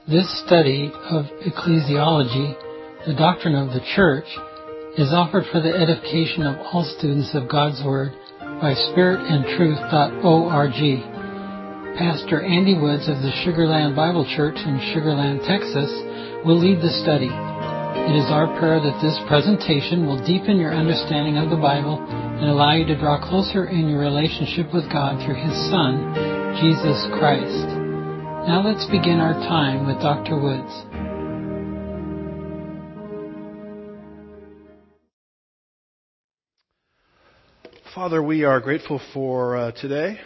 This study of ecclesiology, the doctrine of the Church, is offered for the edification of all students of God's Word by spiritandtruth.org. Pastor Andy Woods of the Sugar Land Bible Church in Sugar Land, Texas, will lead the study. It is our prayer that this presentation will deepen your understanding of the Bible and allow you to draw closer in your relationship with God through His Son, Jesus Christ. Now let's begin our time with Dr. Woods. Father, we are grateful for today.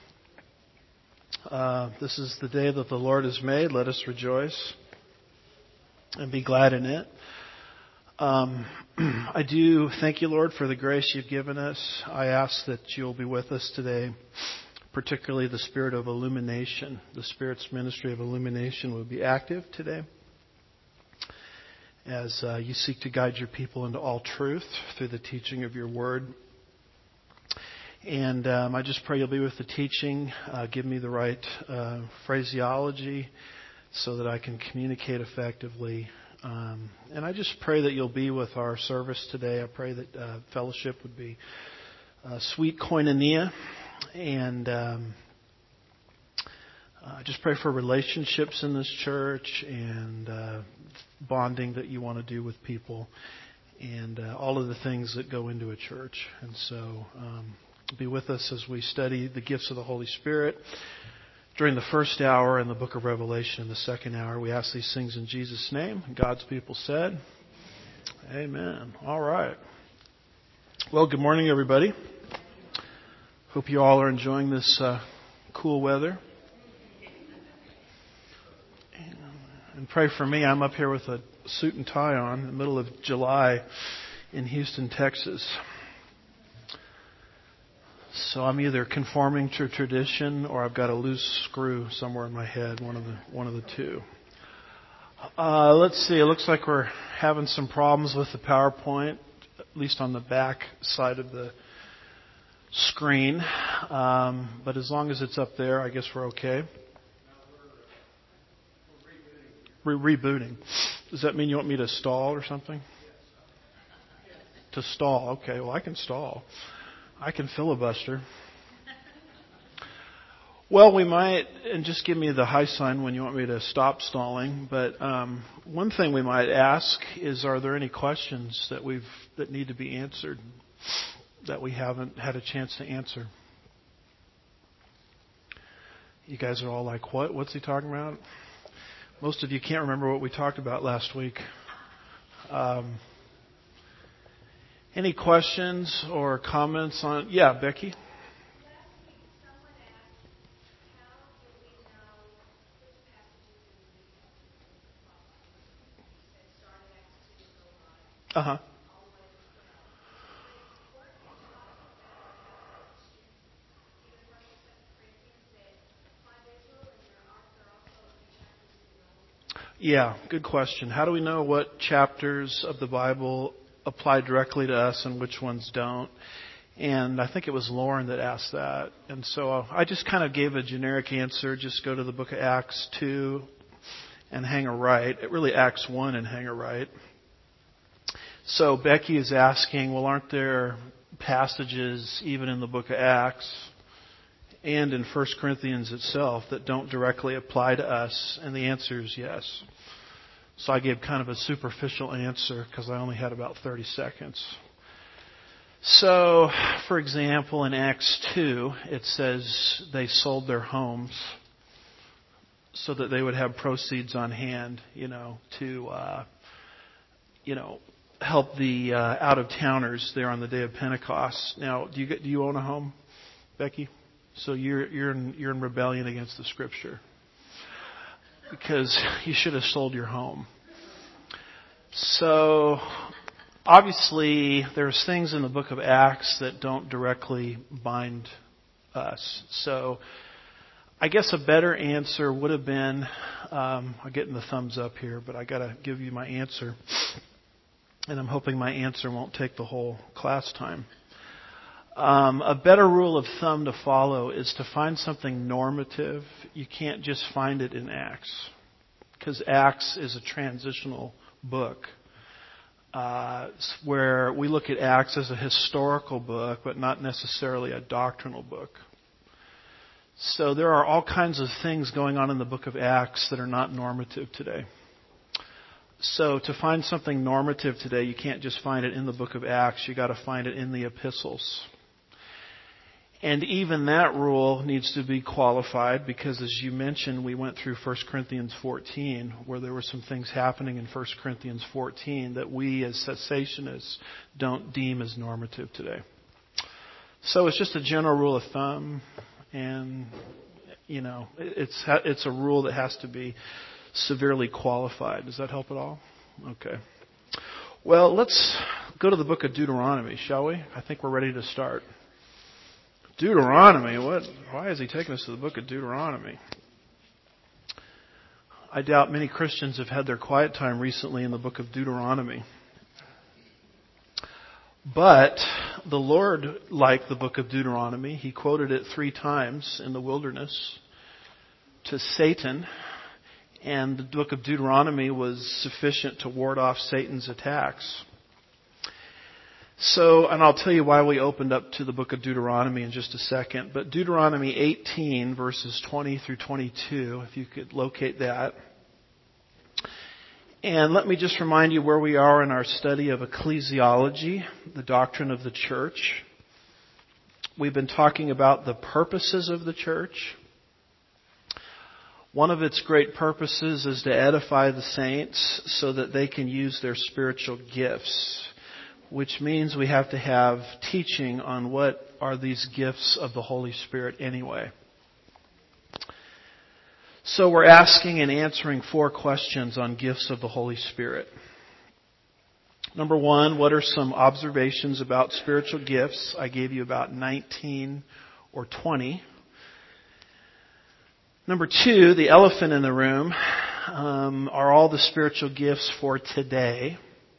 This is the day that the Lord has made. Let us rejoice and be glad in it. I do thank you, Lord, for the grace you've given us. I ask that you'll be with us today, particularly the spirit of illumination. The Spirit's ministry of illumination will be active today as you seek to guide your people into all truth through the teaching of your word. And I just pray you'll be with the teaching. Give me the right phraseology so that I can communicate effectively. And I just pray that you'll be with our service today. I pray that fellowship would be sweet koinonia. And I just pray for relationships in this church and bonding that you want to do with people and all of the things that go into a church. And so be with us as we study the gifts of the Holy Spirit during the first hour in the book of Revelation in the second hour. We ask these things in Jesus' name. God's people said, amen. All right. Well, good morning, everybody. Hope you all are enjoying this cool weather. And pray for me. I'm up here with a suit and tie on in the middle of July in Houston, Texas. So I'm either conforming to tradition or I've got a loose screw somewhere in my head, one of the two. Let's see. It looks like we're having some problems with the PowerPoint, at least on the back side of the screen. But as long as it's up there, I guess we're okay. We're rebooting. Does that mean you want me to stall or something? To stall. Okay, well, I can stall. I can filibuster. Well, we might, and just give me the high sign when you want me to stop stalling. But one thing we might ask is, are there any questions that need to be answered that we haven't had a chance to answer? You guys are all like, what? What's he talking about? Most of you can't remember what we talked about last week. Any questions or comments on? Yeah, Becky? Uh-huh. Yeah, good question. How do we know what chapters of the Bible apply directly to us and which ones don't? And I think it was Lauren that asked that. And so I just kind of gave a generic answer. Just go to the book of Acts 2 and hang a right. It really Acts 1 and hang a right. So Becky is asking, well, aren't there passages even in the book of Acts and in 1 Corinthians itself that don't directly apply to us? And the answer is yes. So I gave kind of a superficial answer because I only had about 30 seconds. So, for example, in Acts 2, it says they sold their homes so that they would have proceeds on hand, to help the out-of-towners there on the day of Pentecost. Now, do you own a home, Becky? So you're in rebellion against the Scripture because you should have sold your home. So obviously there's things in the book of Acts that don't directly bind us. So I guess a better answer would have been, I'm getting the thumbs up here, but I got to give you my answer, and I'm hoping my answer won't take the whole class time. A better rule of thumb to follow is to find something normative. You can't just find it in Acts. because Acts is a transitional book where we look at Acts as a historical book, but not necessarily a doctrinal book. So there are all kinds of things going on in the book of Acts that are not normative today. So to find something normative today, you can't just find it in the book of Acts. You got to find it in the epistles. And even that rule needs to be qualified because, as you mentioned, we went through 1 Corinthians 14, where there were some things happening in 1 Corinthians 14 that we as cessationists don't deem as normative today. So it's just a general rule of thumb, and it's a rule that has to be severely qualified. Does that help at all? Okay. Well, let's go to the book of Deuteronomy, shall we? I think we're ready to start. Deuteronomy, why is he taking us to the book of Deuteronomy? I doubt many Christians have had their quiet time recently in the book of Deuteronomy. But the Lord liked the book of Deuteronomy. He quoted it 3 times in the wilderness to Satan. And the book of Deuteronomy was sufficient to ward off Satan's attacks. So, and I'll tell you why we opened up to the book of Deuteronomy in just a second. But Deuteronomy 18, verses 20 through 22, if you could locate that. And let me just remind you where we are in our study of ecclesiology, the doctrine of the church. We've been talking about the purposes of the church. One of its great purposes is to edify the saints so that they can use their spiritual gifts, which means we have to have teaching on what are these gifts of the Holy Spirit anyway. So we're asking and answering 4 questions on gifts of the Holy Spirit. Number 1, what are some observations about spiritual gifts? I gave you about 19 or 20. Number 2, the elephant in the room. Are all the spiritual gifts for today?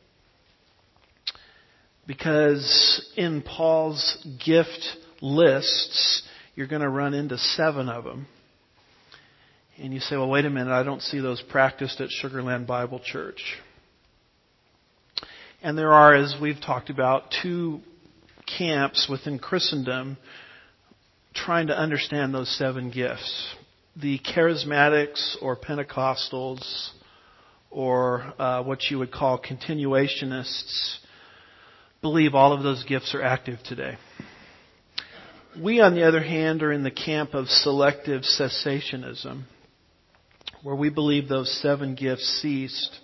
Because in Paul's gift lists, you're going to run into 7 of them. And you say, well, wait a minute, I don't see those practiced at Sugar Land Bible Church. And there are, as we've talked about, 2 camps within Christendom trying to understand those 7 gifts. The charismatics or Pentecostals or what you would call continuationists believe all of those gifts are active today. We, on the other hand, are in the camp of selective cessationism, where we believe those 7 gifts ceased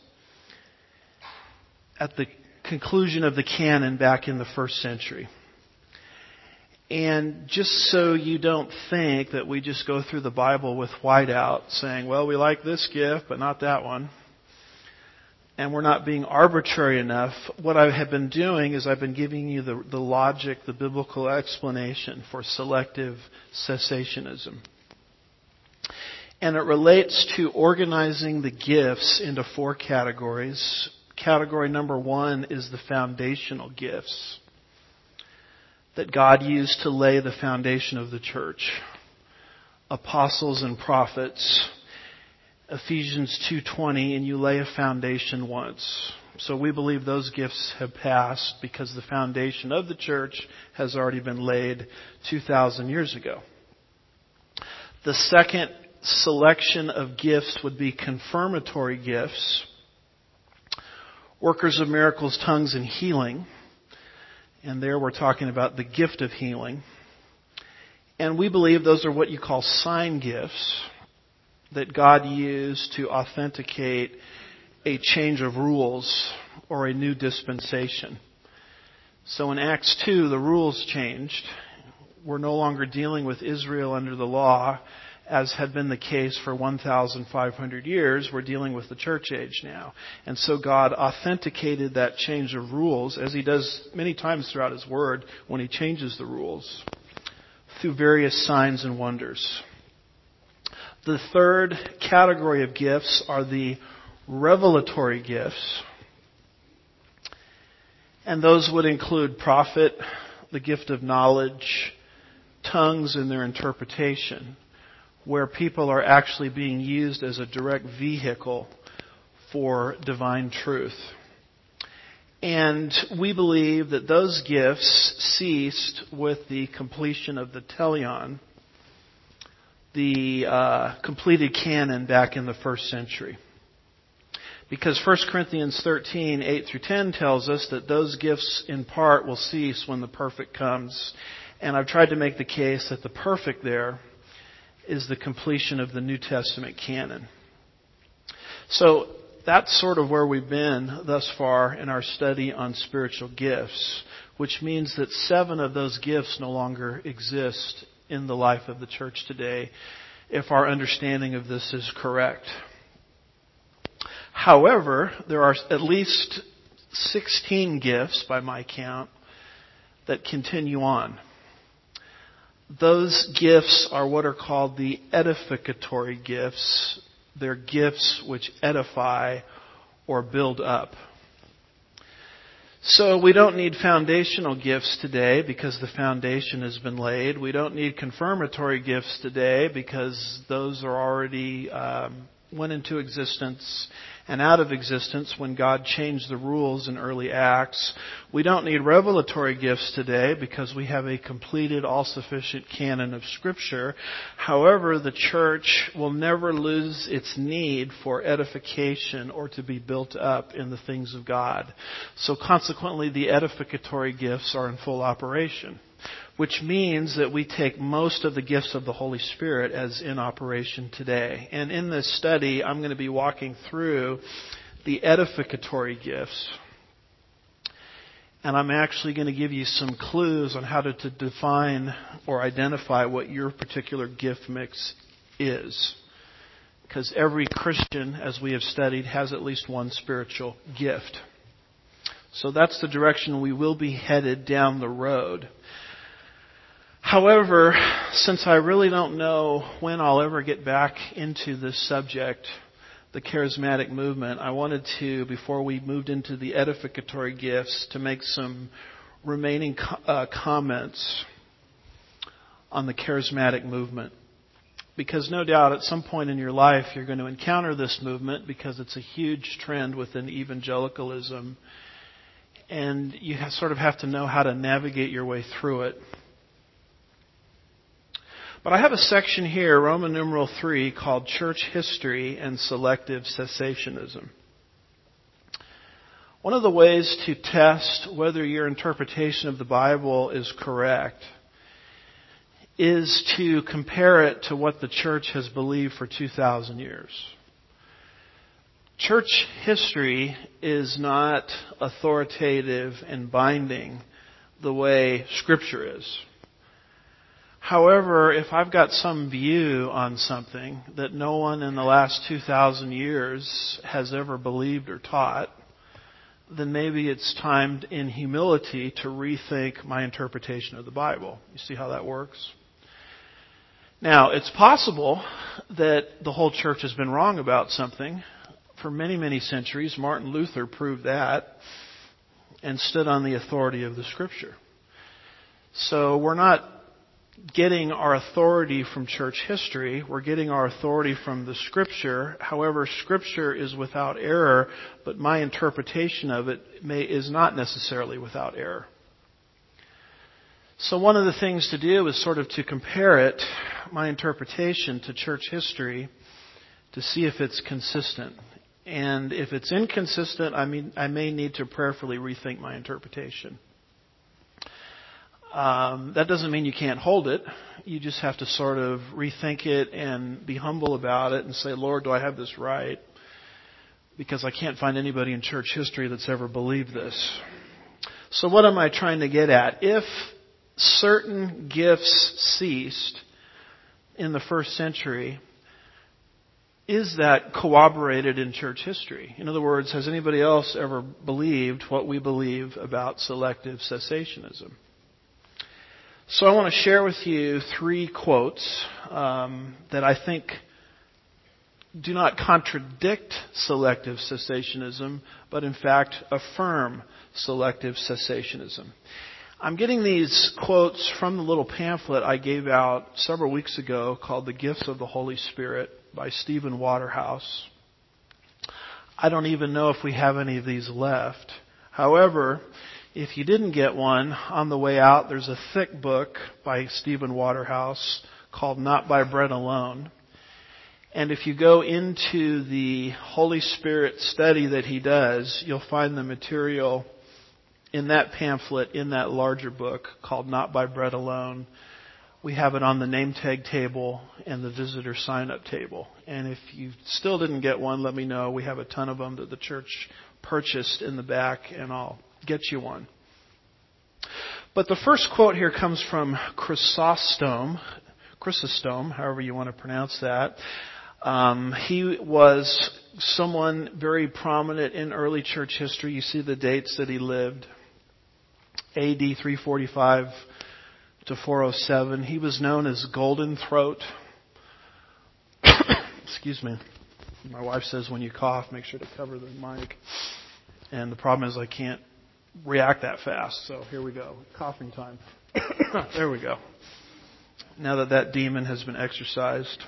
at the conclusion of the canon back in the 1st century. And just so you don't think that we just go through the Bible with whiteout saying, well, we like this gift, but not that one, and we're not being arbitrary enough, what I have been doing is I've been giving you the logic, the biblical explanation for selective cessationism. And it relates to organizing the gifts into 4 categories. Category number 1 is the foundational gifts that God used to lay the foundation of the church. Apostles and prophets. Ephesians 2:20, and you lay a foundation once. So we believe those gifts have passed because the foundation of the church has already been laid 2,000 years ago. The second selection of gifts would be confirmatory gifts, workers of miracles, tongues, and healing. And there we're talking about the gift of healing. And we believe those are what you call sign gifts that God used to authenticate a change of rules or a new dispensation. So in Acts 2, the rules changed. We're no longer dealing with Israel under the law, as had been the case for 1,500 years. We're dealing with the church age now. And so God authenticated that change of rules, as He does many times throughout His Word when He changes the rules, through various signs and wonders. The third category of gifts are the revelatory gifts. And those would include prophet, the gift of knowledge, tongues and their interpretation. where people are actually being used as a direct vehicle for divine truth. And we believe that those gifts ceased with the completion of the Teleon, the completed canon back in the first century. Because 1 Corinthians 13, 8 through 10 tells us that those gifts in part will cease when the perfect comes. And I've tried to make the case that the perfect there is the completion of the New Testament canon. So that's sort of where we've been thus far in our study on spiritual gifts, which means that 7 of those gifts no longer exist in the life of the church today, if our understanding of this is correct. However, there are at least 16 gifts, by my count, that continue on. Those gifts are what are called the edificatory gifts. They're gifts which edify or build up. So we don't need foundational gifts today because the foundation has been laid. We don't need confirmatory gifts today because those are already went into existence and out of existence when God changed the rules in early Acts. We don't need revelatory gifts today because we have a completed, all-sufficient canon of Scripture. However, the church will never lose its need for edification or to be built up in the things of God. So consequently, the edificatory gifts are in full operation, which means that we take most of the gifts of the Holy Spirit as in operation today. And in this study, I'm going to be walking through the edificatory gifts. And I'm actually going to give you some clues on how to define or identify what your particular gift mix is. Because every Christian, as we have studied, has at least one spiritual gift. So that's the direction we will be headed down the road. However, since I really don't know when I'll ever get back into this subject, the charismatic movement, I wanted to, before we moved into the edificatory gifts, to make some remaining comments on the charismatic movement. Because no doubt at some point in your life you're going to encounter this movement because it's a huge trend within evangelicalism. And you sort of have to know how to navigate your way through it. But I have a section here, Roman numeral 3, called Church History and Selective Cessationism. One of the ways to test whether your interpretation of the Bible is correct is to compare it to what the church has believed for 2,000 years. Church history is not authoritative and binding the way Scripture is. However, if I've got some view on something that no one in the last 2,000 years has ever believed or taught, then maybe it's time in humility to rethink my interpretation of the Bible. You see how that works? Now, it's possible that the whole church has been wrong about something for many, many centuries. Martin Luther proved that and stood on the authority of the Scripture. So we're not getting our authority from church history. We're getting our authority from the Scripture. However, Scripture is without error, but my interpretation of it is not necessarily without error. So one of the things to do is sort of to compare it, my interpretation, to church history to see if it's consistent. And if it's inconsistent, I may need to prayerfully rethink my interpretation. That doesn't mean you can't hold it. You just have to sort of rethink it and be humble about it and say, Lord, do I have this right? Because I can't find anybody in church history that's ever believed this. So what am I trying to get at? If certain gifts ceased in the first century, is that corroborated in church history? In other words, has anybody else ever believed what we believe about selective cessationism? So I want to share with you 3 quotes that I think do not contradict selective cessationism, but in fact affirm selective cessationism. I'm getting these quotes from the little pamphlet I gave out several weeks ago called The Gifts of the Holy Spirit by Stephen Waterhouse. I don't even know if we have any of these left. However, if you didn't get one, on the way out there's a thick book by Stephen Waterhouse called Not by Bread Alone. And if you go into the Holy Spirit study that he does, you'll find the material in that pamphlet, in that larger book called Not by Bread Alone. We have it on the name tag table and the visitor sign-up table. And if you still didn't get one, let me know. We have a ton of them that the church purchased in the back, and I'll get you one. But the first quote here comes from Chrysostom, however you want to pronounce that. He was someone very prominent in early church history. You see the dates that he lived. AD 345 to 407. He was known as Golden Throat. Excuse me. My wife says when you cough, make sure to cover the mic. And the problem is I can't react that fast. So here we go. Coughing time. There we go. Now that demon has been exorcised.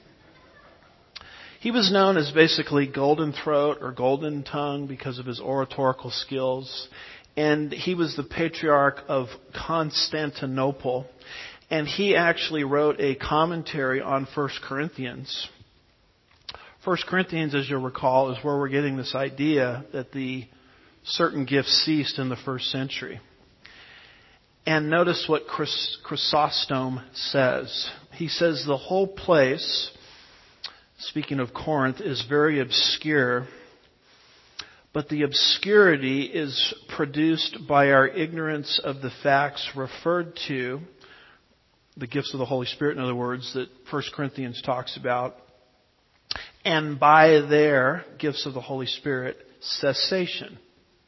He was known as basically Golden Throat or Golden Tongue because of his oratorical skills. And he was the patriarch of Constantinople. And he actually wrote a commentary on 1 Corinthians. 1 Corinthians, as you'll recall, is where we're getting this idea that the certain gifts ceased in the first century. And notice what Chrysostom says. He says the whole place, speaking of Corinth, is very obscure. But the obscurity is produced by our ignorance of the facts referred to, the gifts of the Holy Spirit, in other words, that 1 Corinthians talks about, and by their gifts of the Holy Spirit, cessation.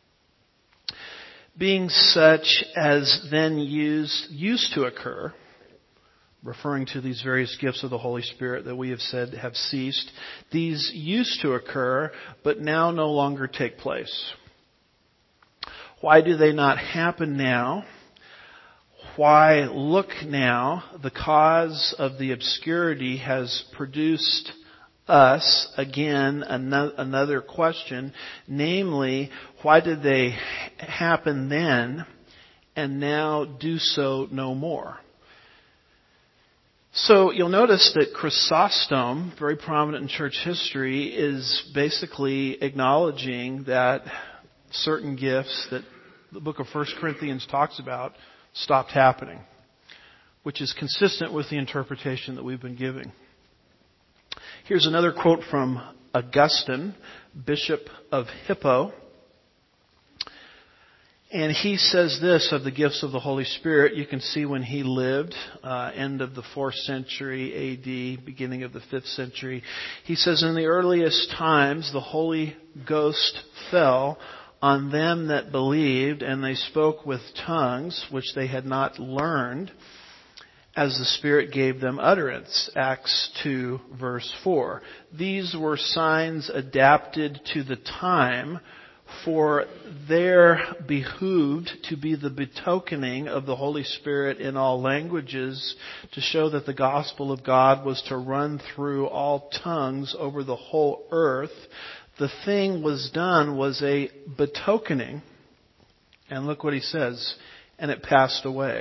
Being such as then used to occur, referring to these various gifts of the Holy Spirit that we have said have ceased. These used to occur, but now no longer take place. Why do they not happen now? Why look now? The cause of the obscurity has produced us, again, another question, namely, why did they happen then and now do so no more? So you'll notice that Chrysostom, very prominent in church history, is basically acknowledging that certain gifts that the book of 1 Corinthians talks about stopped happening, which is consistent with the interpretation that we've been giving. Here's another quote from Augustine, Bishop of Hippo. And he says this of the gifts of the Holy Spirit. You can see when he lived, end of the 4th century AD, beginning of the 5th century. He says, in the earliest times, the Holy Ghost fell on them that believed, and they spoke with tongues, which they had not learned, as the Spirit gave them utterance. Acts 2, verse 4. These were signs adapted to the time, for there behooved to be the betokening of the Holy Spirit in all languages, to show that the gospel of God was to run through all tongues over the whole earth. The thing was done was a betokening. And look what he says, and it passed away.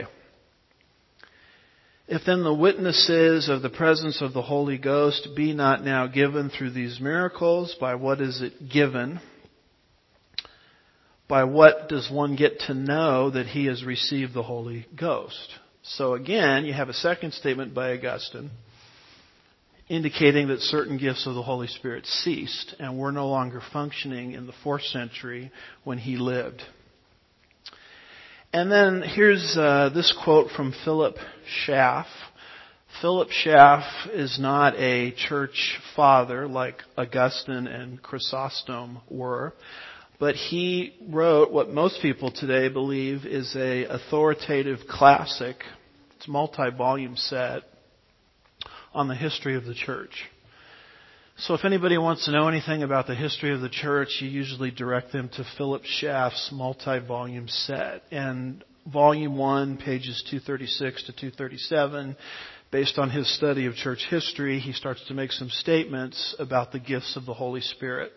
If then the witnesses of the presence of the Holy Ghost be not now given through these miracles, by what is it given? By what does one get to know that he has received the Holy Ghost? So again, you have a second statement by Augustine indicating that certain gifts of the Holy Spirit ceased and were no longer functioning in the 4th century when he lived. And then here's this quote from Philip Schaff. Philip Schaff is not a church father like Augustine and Chrysostom were, but he wrote what most people today believe is a authoritative classic. It's a multi-volume set on the history of the church. So if anybody wants to know anything about the history of the church, you usually direct them to Philip Schaff's multi-volume set. And Volume 1, pages 236 to 237. Based on his study of church history, he starts to make some statements about the gifts of the Holy Spirit.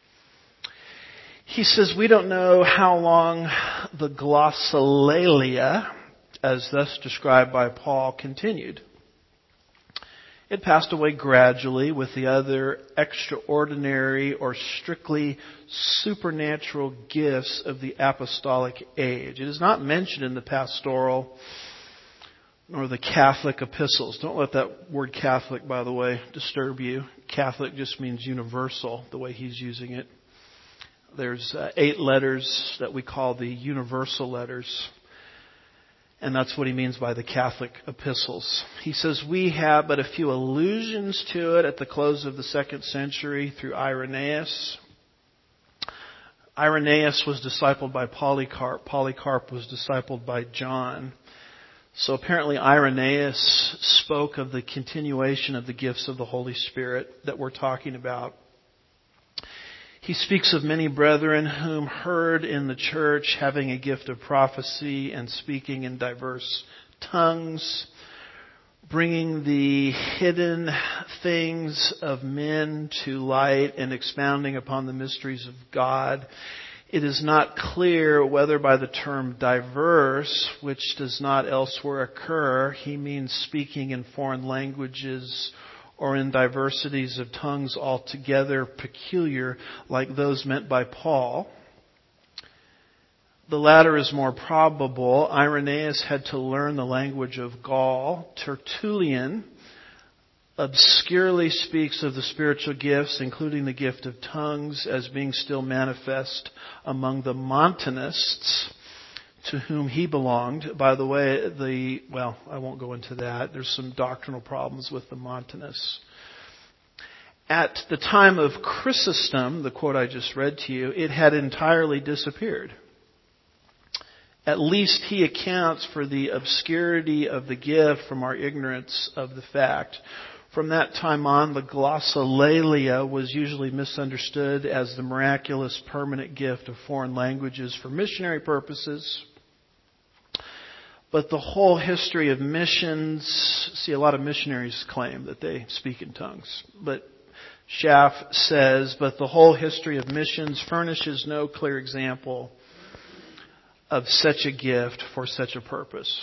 He says, we don't know how long the glossolalia, as thus described by Paul, continued. It passed away gradually with the other extraordinary or strictly supernatural gifts of the apostolic age. It is not mentioned in the pastoral nor the Catholic epistles. Don't let that word Catholic, by the way, disturb you. Catholic just means universal, the way he's using it. There's 8 letters that we call the universal letters. And that's what he means by the Catholic epistles. He says, we have but a few allusions to it at the close of the 2nd century through Irenaeus. Irenaeus was discipled by Polycarp. Polycarp was discipled by John. So apparently Irenaeus spoke of the continuation of the gifts of the Holy Spirit that we're talking about. He speaks of many brethren whom heard in the church having a gift of prophecy and speaking in diverse tongues, bringing the hidden things of men to light and expounding upon the mysteries of God. It is not clear whether by the term diverse, which does not elsewhere occur, he means speaking in foreign languages or in diversities of tongues altogether peculiar, like those meant by Paul. The latter is more probable. Irenaeus had to learn the language of Gaul. Tertullian obscurely speaks of the spiritual gifts, including the gift of tongues, as being still manifest among the Montanists, to whom he belonged. By the way, I won't go into that. There's some doctrinal problems with the Montanists. At the time of Chrysostom, the quote I just read to you, it had entirely disappeared. At least he accounts for the obscurity of the gift from our ignorance of the fact. From that time on, the glossolalia was usually misunderstood as the miraculous permanent gift of foreign languages for missionary purposes. But the whole history of missions, a lot of missionaries claim that they speak in tongues. But Schaff says, but the whole history of missions furnishes no clear example of such a gift for such a purpose.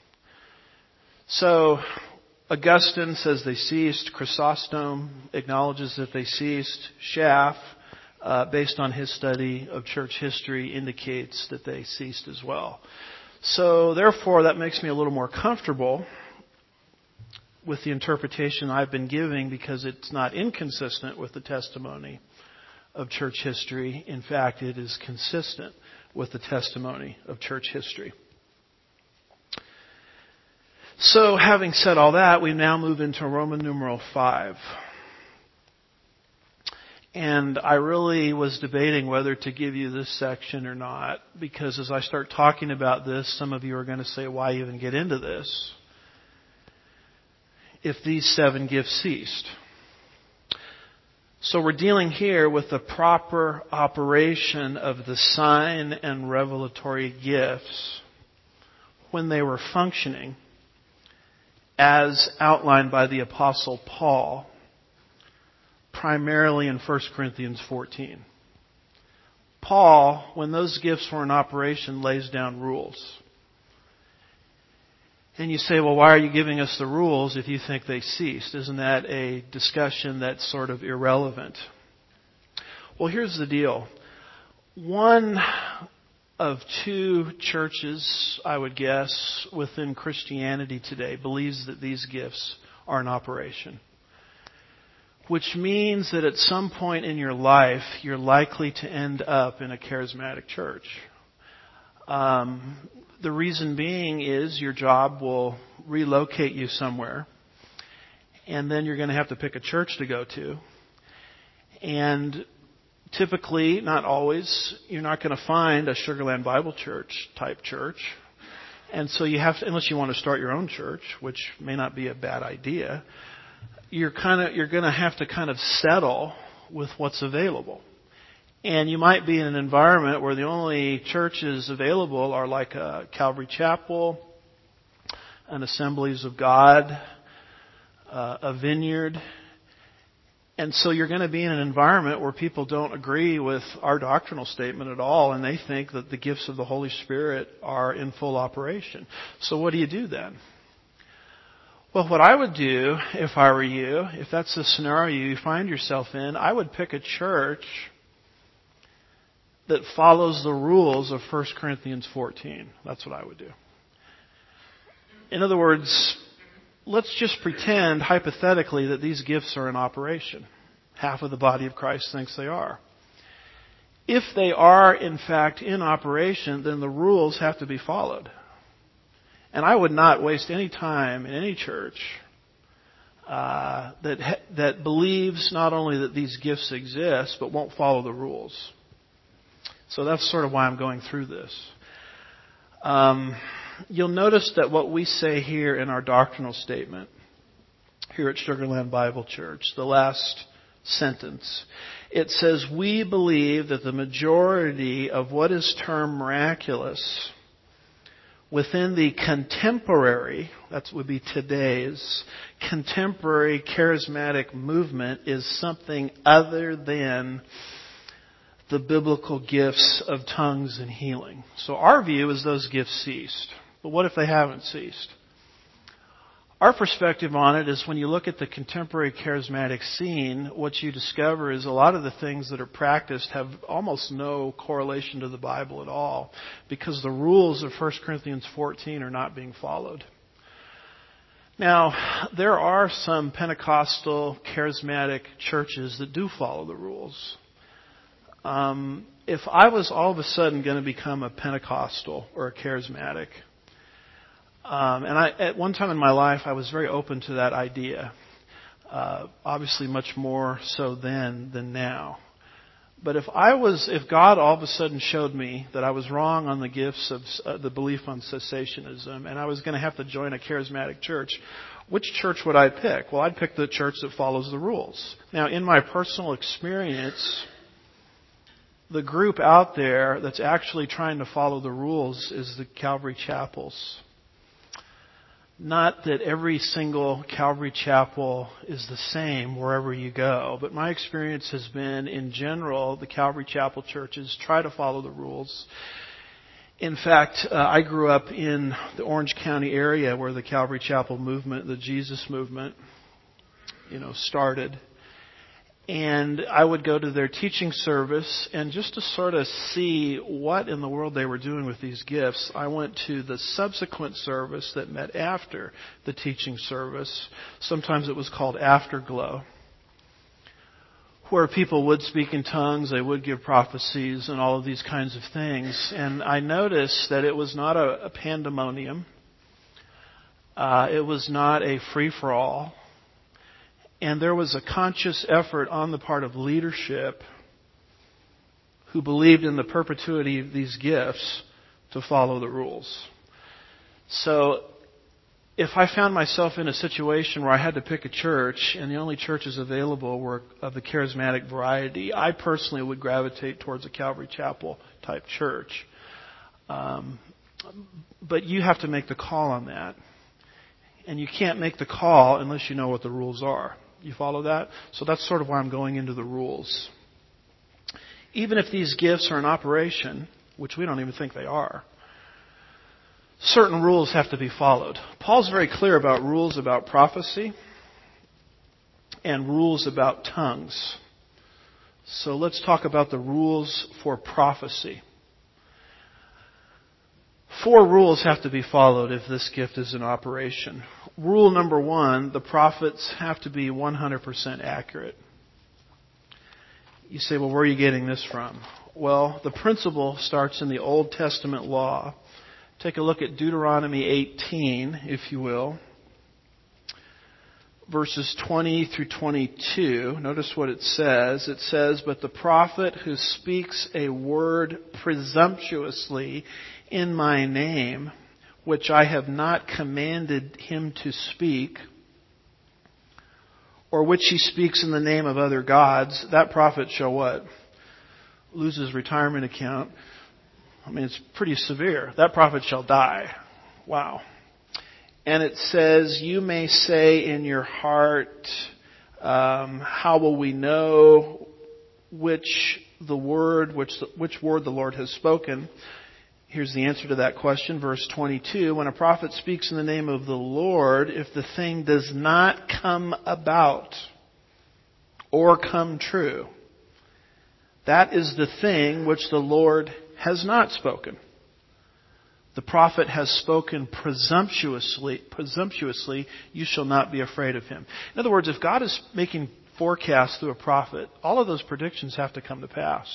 So, Augustine says they ceased. Chrysostom acknowledges that they ceased. Schaff, based on his study of church history, indicates that they ceased as well. So, therefore, that makes me a little more comfortable with the interpretation I've been giving, because it's not inconsistent with the testimony of church history. In fact, it is consistent with the testimony of church history. So, having said all that, we now move into Roman numeral 5. And I really was debating whether to give you this section or not, because as I start talking about this, some of you are going to say, why even get into this if these 7 gifts ceased? So we're dealing here with the proper operation of the sign and revelatory gifts when they were functioning as outlined by the Apostle Paul, primarily in 1 Corinthians 14. Paul, when those gifts were in operation, lays down rules. And you say, well, why are you giving us the rules if you think they ceased? Isn't that a discussion that's sort of irrelevant? Well, here's the deal. One of 2 churches, I would guess, within Christianity today believes that these gifts are in operation. Which means that at some point in your life, you're likely to end up in a charismatic church. The reason being is your job will relocate you somewhere, and then you're going to have to pick a church to go to. And typically, not always, you're not going to find a Sugarland Bible Church type church. And so you have to, unless you want to start your own church, which may not be a bad idea, you're going to have to kind of settle with what's available. And you might be in an environment where the only churches available are like a Calvary Chapel, an Assemblies of God, a Vineyard. And so you're going to be in an environment where people don't agree with our doctrinal statement at all, and they think that the gifts of the Holy Spirit are in full operation. So what do you do then? Well, what I would do if I were you, if that's the scenario you find yourself in, I would pick a church that follows the rules of 1 Corinthians 14. That's what I would do. In other words, let's just pretend hypothetically that these gifts are in operation. Half of the body of Christ thinks they are. If they are in fact in operation, then the rules have to be followed. And I would not waste any time in any church that believes not only that these gifts exist, but won't follow the rules. So that's sort of why I'm going through this. You'll notice that what we say here in our doctrinal statement, here at Sugar Land Bible Church, the last sentence, it says, we believe that the majority of what is termed miraculous within the contemporary, that would be today's, contemporary charismatic movement is something other than the biblical gifts of tongues and healing. So our view is those gifts ceased. But what if they haven't ceased? Our perspective on it is when you look at the contemporary charismatic scene, what you discover is a lot of the things that are practiced have almost no correlation to the Bible at all, because the rules of 1 Corinthians 14 are not being followed. Now, there are some Pentecostal charismatic churches that do follow the rules. If I was all of a sudden going to become a Pentecostal or a charismatic, at one time in my life I was very open to that idea, obviously much more so then than now. But if God all of a sudden showed me that I was wrong on the gifts of the belief on cessationism, and I was going to have to join a charismatic church, which church would I pick? Well, I'd pick the church that follows the rules. Now, in my personal experience, the group out there that's actually trying to follow the rules is the Calvary Chapels. Not that every single Calvary Chapel is the same wherever you go, but my experience has been, in general, the Calvary Chapel churches try to follow the rules. In fact, I grew up in the Orange County area where the Calvary Chapel movement, the Jesus movement, started. And I would go to their teaching service, and just to sort of see what in the world they were doing with these gifts, I went to the subsequent service that met after the teaching service. Sometimes it was called Afterglow, where people would speak in tongues, they would give prophecies, and all of these kinds of things. And I noticed that it was not a pandemonium. It was not a free-for-all. And there was a conscious effort on the part of leadership who believed in the perpetuity of these gifts to follow the rules. So if I found myself in a situation where I had to pick a church and the only churches available were of the charismatic variety, I personally would gravitate towards a Calvary Chapel type church. But you have to make the call on that. And you can't make the call unless you know what the rules are. You follow that? So that's sort of why I'm going into the rules. Even if these gifts are in operation, which we don't even think they are, certain rules have to be followed. Paul's very clear about rules about prophecy and rules about tongues. So let's talk about the rules for prophecy. 4 rules have to be followed if this gift is in operation. Rule number 1, the prophets have to be 100% accurate. You say, well, where are you getting this from? Well, the principle starts in the Old Testament law. Take a look at Deuteronomy 18, if you will. Verses 20 through 22. Notice what it says. It says, but the prophet who speaks a word presumptuously in my name, which I have not commanded him to speak, or which he speaks in the name of other gods, that prophet shall what? lose his retirement account. I mean, it's pretty severe. That prophet shall die. Wow. And it says, you may say in your heart, how will we know which word the Lord has spoken? Here's the answer to that question, verse 22. When a prophet speaks in the name of the Lord, if the thing does not come about or come true, that is the thing which the Lord has not spoken. The prophet has spoken presumptuously, you shall not be afraid of him. In other words, if God is making forecasts through a prophet, all of those predictions have to come to pass.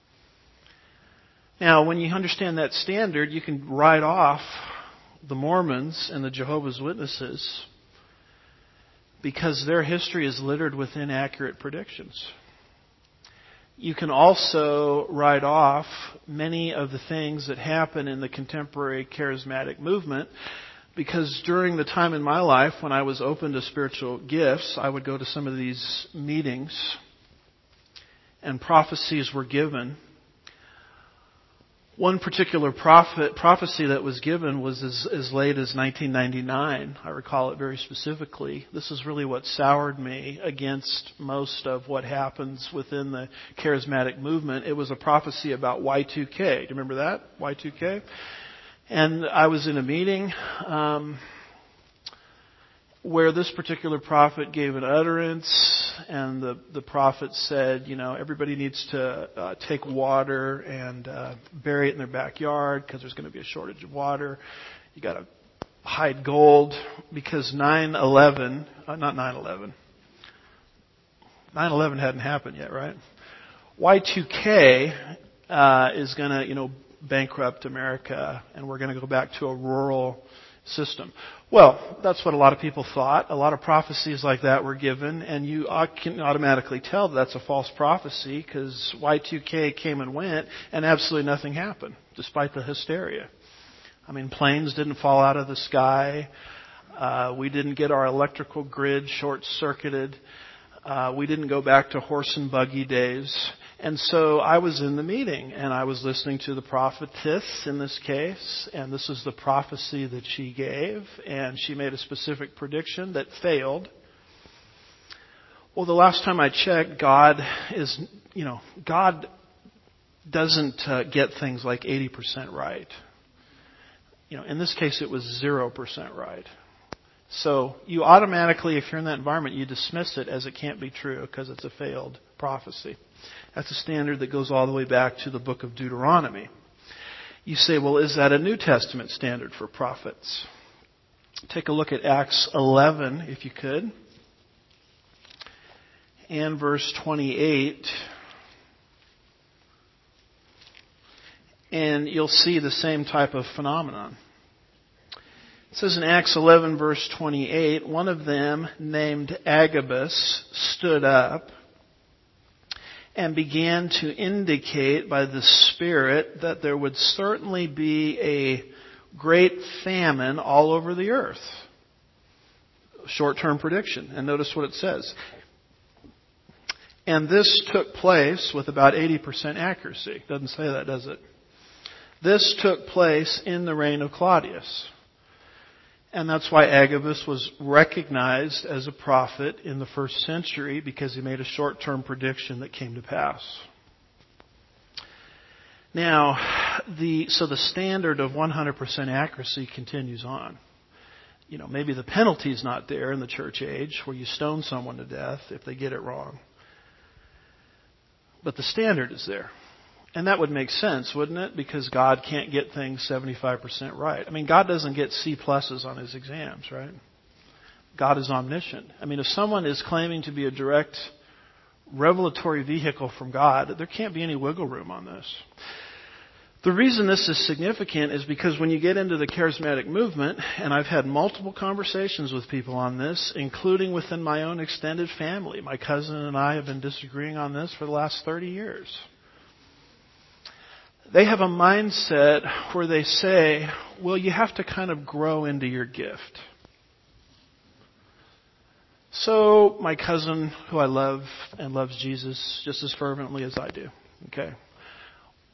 Now, when you understand that standard, you can write off the Mormons and the Jehovah's Witnesses because their history is littered with inaccurate predictions. You can also write off many of the things that happen in the contemporary charismatic movement because during the time in my life when I was open to spiritual gifts, I would go to some of these meetings and prophecies were given. One particular prophecy that was given was as late as 1999. I recall it very specifically. This is really what soured me against most of what happens within the charismatic movement. It was a prophecy about Y2K. Do you remember that? Y2K? And I was in a meeting where this particular prophet gave an utterance, and the prophet said, everybody needs to take water and bury it in their backyard because there's going to be a shortage of water. You got to hide gold because 9/11 hadn't happened yet, right? Y2K is going to, bankrupt America, and we're going to go back to a rural system. Well, that's what a lot of people thought. A lot of prophecies like that were given, and you can automatically tell that's a false prophecy because Y2K came and went, and absolutely nothing happened, despite the hysteria. I mean, planes didn't fall out of the sky. We didn't get our electrical grid short-circuited. We didn't go back to horse and buggy days. And so I was in the meeting, and I was listening to the prophetess in this case, and this is the prophecy that she gave, and she made a specific prediction that failed. Well, the last time I checked, God doesn't get things like 80% right. In this case, it was 0% right. So you automatically, if you're in that environment, you dismiss it as it can't be true because it's a failed prophecy. That's a standard that goes all the way back to the book of Deuteronomy. You say, well, is that a New Testament standard for prophets? Take a look at Acts 11, if you could, and verse 28. And you'll see the same type of phenomenon. It says in Acts 11, verse 28, one of them, named Agabus, stood up and began to indicate by the Spirit that there would certainly be a great famine all over the earth. Short-term prediction. And notice what it says. And this took place with about 80% accuracy. Doesn't say that, does it? This took place in the reign of Claudius. And that's why Agabus was recognized as a prophet in the first century, because he made a short-term prediction that came to pass. Now, the standard of 100% accuracy continues on. Maybe the penalty's not there in the church age where you stone someone to death if they get it wrong. But the standard is there. And that would make sense, wouldn't it? Because God can't get things 75% right. I mean, God doesn't get C pluses on his exams, right? God is omniscient. I mean, if someone is claiming to be a direct revelatory vehicle from God, there can't be any wiggle room on this. The reason this is significant is because when you get into the charismatic movement, and I've had multiple conversations with people on this, including within my own extended family. My cousin and I have been disagreeing on this for the last 30 years. They have a mindset where they say, well, you have to kind of grow into your gift. So my cousin, who I love and loves Jesus just as fervently as I do, okay,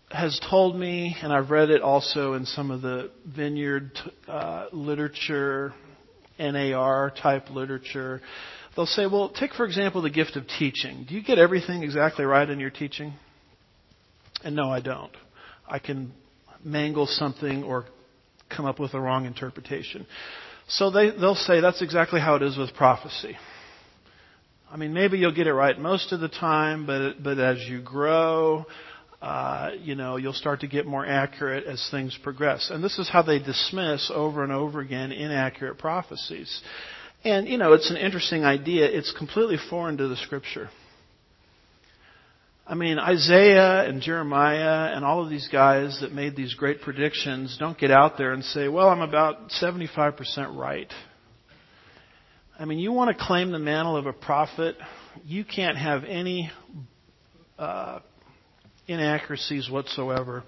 has told me, and I've read it also in some of the vineyard literature, NAR type literature, they'll say, well, take for example the gift of teaching. Do you get everything exactly right in your teaching? And no, I don't. I can mangle something or come up with a wrong interpretation. So they'll say that's exactly how it is with prophecy. I mean, maybe you'll get it right most of the time, but as you grow, you'll start to get more accurate as things progress. And this is how they dismiss over and over again inaccurate prophecies. And, it's an interesting idea. It's completely foreign to the Scripture. I mean, Isaiah and Jeremiah and all of these guys that made these great predictions don't get out there and say, well, I'm about 75% right. I mean, you want to claim the mantle of a prophet, you can't have any inaccuracies whatsoever.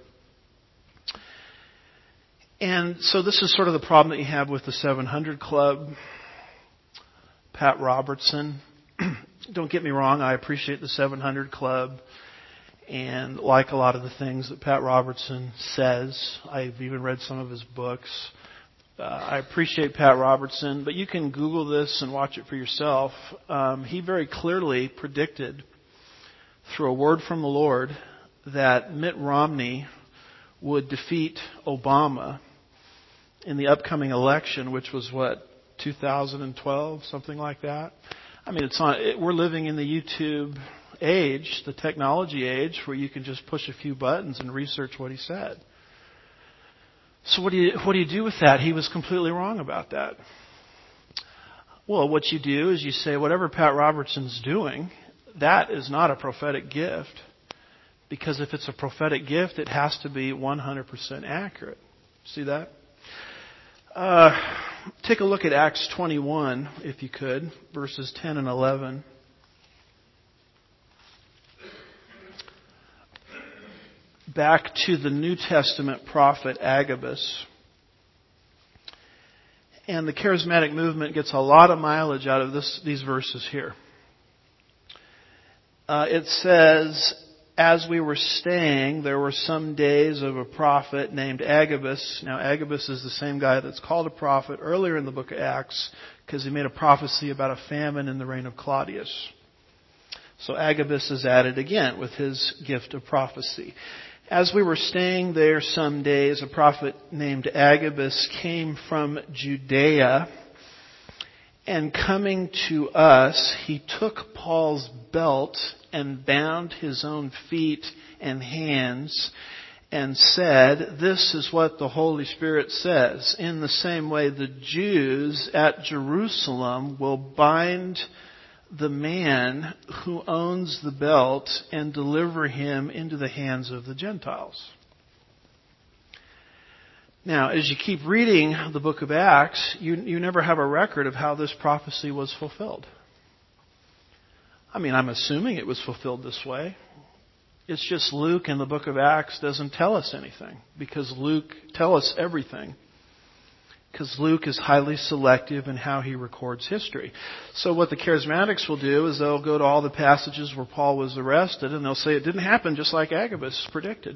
And so this is sort of the problem that you have with the 700 Club. Pat Robertson. Don't get me wrong, I appreciate the 700 Club and like a lot of the things that Pat Robertson says. I've even read some of his books. I appreciate Pat Robertson, but you can Google this and watch it for yourself. He very clearly predicted through a word from the Lord that Mitt Romney would defeat Obama in the upcoming election, which was 2012, something like that. I mean, we're living in the YouTube age, the technology age, where you can just push a few buttons and research what he said. So what do you do with that? He was completely wrong about that. Well, what you do is you say, whatever Pat Robertson's doing, that is not a prophetic gift. Because if it's a prophetic gift, it has to be 100% accurate. See that? Take a look at Acts 21, if you could, verses 10 and 11. Back to the New Testament prophet Agabus. And the charismatic movement gets a lot of mileage out of these verses here. It says, as we were staying, there were some days of a prophet named Agabus. Now, Agabus is the same guy that's called a prophet earlier in the book of Acts because he made a prophecy about a famine in the reign of Claudius. So Agabus is added again with his gift of prophecy. As we were staying there some days, a prophet named Agabus came from Judea, and coming to us, he took Paul's belt and bound his own feet and hands and said, this is what the Holy Spirit says. In the same way, the Jews at Jerusalem will bind the man who owns the belt and deliver him into the hands of the Gentiles. Now, as you keep reading the book of Acts, you never have a record of how this prophecy was fulfilled. I mean, I'm assuming it was fulfilled this way. It's just Luke in the book of Acts doesn't tell us anything, because Luke tells us everything. Because Luke is highly selective in how he records history. So what the charismatics will do is they'll go to all the passages where Paul was arrested and they'll say it didn't happen just like Agabus predicted.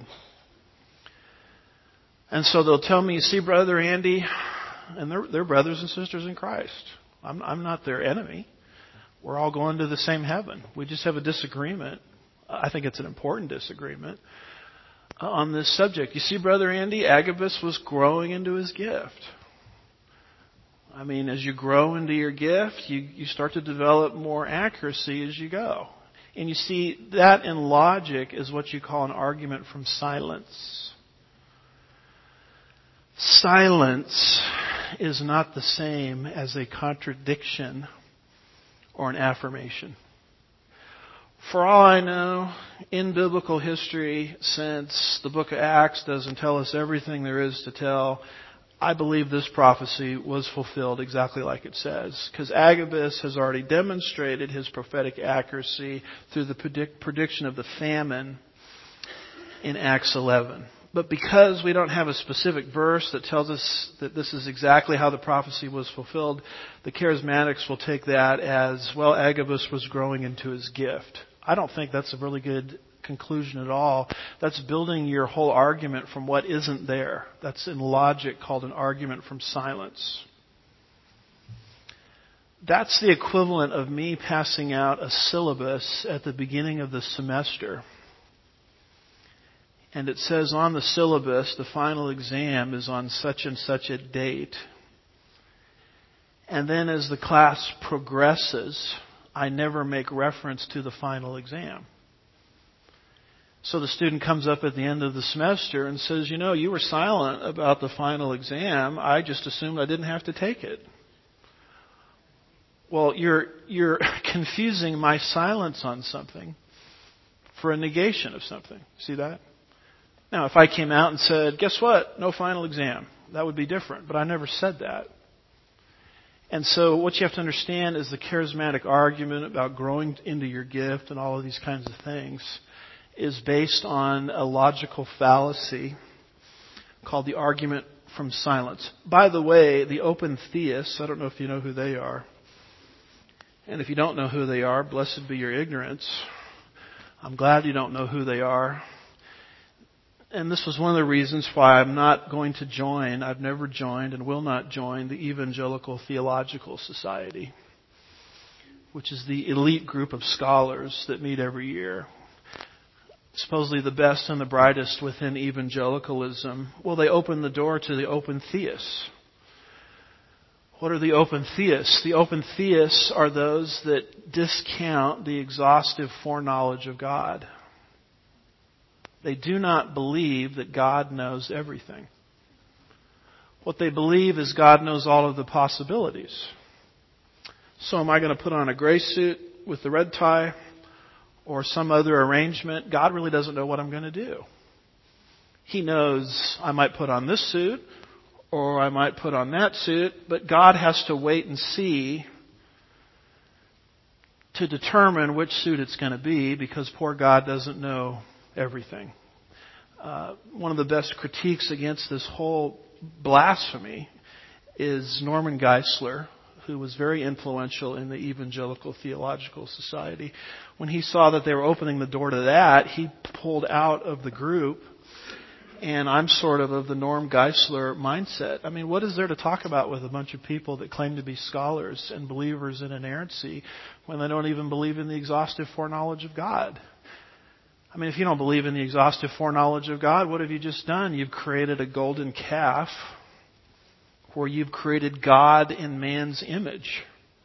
And so they'll tell me, you see, Brother Andy, and they're brothers and sisters in Christ. I'm not their enemy. We're all going to the same heaven. We just have a disagreement. I think it's an important disagreement on this subject. You see, Brother Andy, Agabus was growing into his gift. I mean, as you grow into your gift, you start to develop more accuracy as you go. And you see, that in logic is what you call an argument from silence. Silence is not the same as a contradiction or an affirmation. For all I know, in biblical history, since the book of Acts doesn't tell us everything there is to tell, I believe this prophecy was fulfilled exactly like it says. Because Agabus has already demonstrated his prophetic accuracy through the prediction of the famine in Acts 11. But because we don't have a specific verse that tells us that this is exactly how the prophecy was fulfilled, the charismatics will take that as, well, Agabus was growing into his gift. I don't think that's a really good conclusion at all. That's building your whole argument from what isn't there. That's in logic called an argument from silence. That's the equivalent of me passing out a syllabus at the beginning of the semester. And it says on the syllabus, the final exam is on such and such a date. And then as the class progresses, I never make reference to the final exam. So the student comes up at the end of the semester and says, you were silent about the final exam. I just assumed I didn't have to take it. Well, you're confusing my silence on something for a negation of something. See that? Now, if I came out and said, guess what? No final exam. That would be different. But I never said that. And so what you have to understand is the charismatic argument about growing into your gift and all of these kinds of things is based on a logical fallacy called the argument from silence. By the way, the open theists, I don't know if you know who they are. And if you don't know who they are, blessed be your ignorance. I'm glad you don't know who they are. And this was one of the reasons why I'm not going to join, I've never joined and will not join the Evangelical Theological Society, which is the elite group of scholars that meet every year. Supposedly the best and the brightest within evangelicalism. Well, they open the door to the open theists. What are the open theists? The open theists are those that discount the exhaustive foreknowledge of God. They do not believe that God knows everything. What they believe is God knows all of the possibilities. So am I going to put on a gray suit with the red tie or some other arrangement? God really doesn't know what I'm going to do. He knows I might put on this suit or I might put on that suit, but God has to wait and see to determine which suit it's going to be because poor God doesn't know everything. One of the best critiques against this whole blasphemy is Norman Geisler, who was very influential in the Evangelical Theological Society. When he saw that they were opening the door to that, he pulled out of the group. And I'm sort of the Norm Geisler mindset. I mean, what is there to talk about with a bunch of people that claim to be scholars and believers in inerrancy when they don't even believe in the exhaustive foreknowledge of God? I mean, if you don't believe in the exhaustive foreknowledge of God, what have you just done? You've created a golden calf where you've created God in man's image.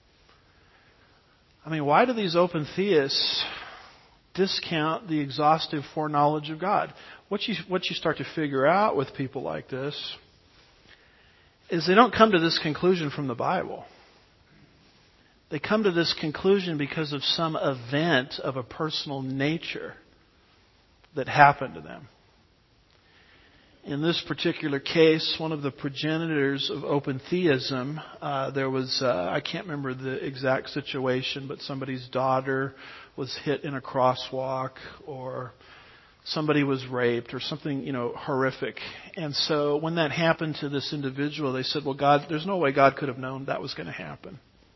I mean, why do these open theists discount the exhaustive foreknowledge of God? What you start to figure out with people like this is they don't come to this conclusion from the Bible. They come to this conclusion because of some event of a personal nature that happened to them. In this particular case, one of the progenitors of open theism, there was, I can't remember the exact situation, but somebody's daughter was hit in a crosswalk or somebody was raped or something, horrific. And so when that happened to this individual, they said, well, God, there's no way God could have known that was going to happen.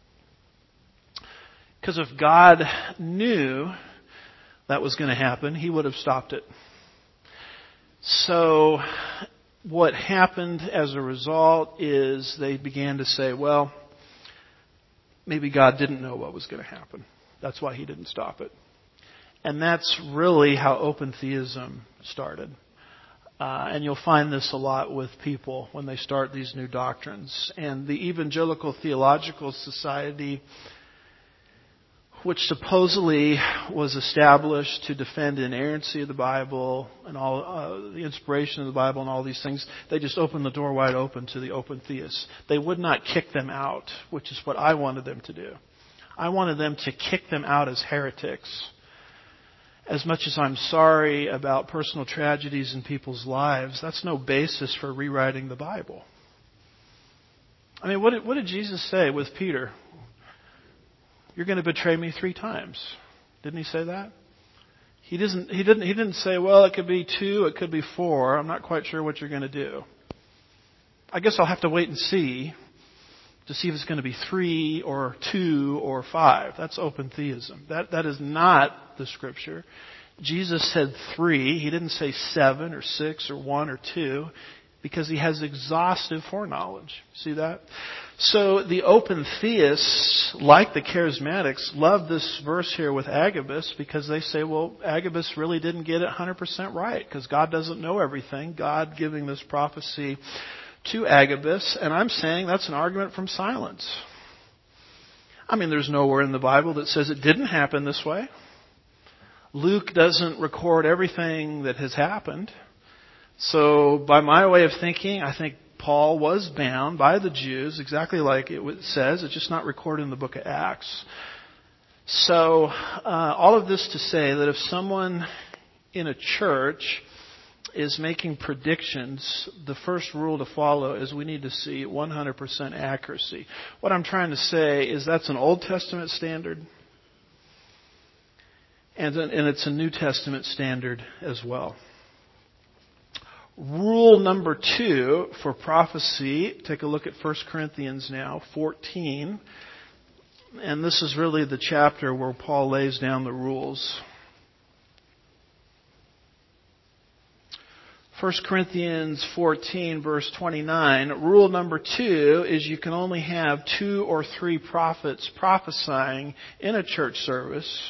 Because if God knew that was going to happen, He would have stopped it. So what happened as a result is they began to say, well, maybe God didn't know what was going to happen. That's why He didn't stop it. And that's really how open theism started. And you'll find this a lot with people when they start these new doctrines. And the Evangelical Theological Society, which supposedly was established to defend inerrancy of the Bible and all the inspiration of the Bible and all these things, they just opened the door wide open to the open theists. They would not kick them out, which is what I wanted them to do. I wanted them to kick them out as heretics. As much as I'm sorry about personal tragedies in people's lives, that's no basis for rewriting the Bible. I mean, what did Jesus say with Peter? You're going to betray me 3 times. Didn't He say that? He didn't say, well, it could be 2, it could be 4. I'm not quite sure what you're going to do. I guess I'll have to wait and see to see if it's going to be 3 or 2 or 5. That's open theism. That is not the Scripture. Jesus said 3. He didn't say 7 or 6 or 1 or 2 because he has exhaustive foreknowledge. See that? So the open theists, like the charismatics, love this verse here with Agabus because they say, well, Agabus really didn't get it 100% right because God doesn't know everything. God giving this prophecy to Agabus, and I'm saying that's an argument from silence. I mean, there's nowhere in the Bible that says it didn't happen this way. Luke doesn't record everything that has happened. So by my way of thinking, I think Paul was bound by the Jews, exactly like it says. It's just not recorded in the book of Acts. So all of this to say that if someone in a church is making predictions, the first rule to follow is we need to see 100% accuracy. What I'm trying to say is that's an Old Testament standard, and it's a New Testament standard as well. Rule number 2 for prophecy, take a look at 1 Corinthians now, 14. And this is really the chapter where Paul lays down the rules. 1 Corinthians 14, verse 29. Rule number 2 is you can only have 2 or 3 prophets prophesying in a church service.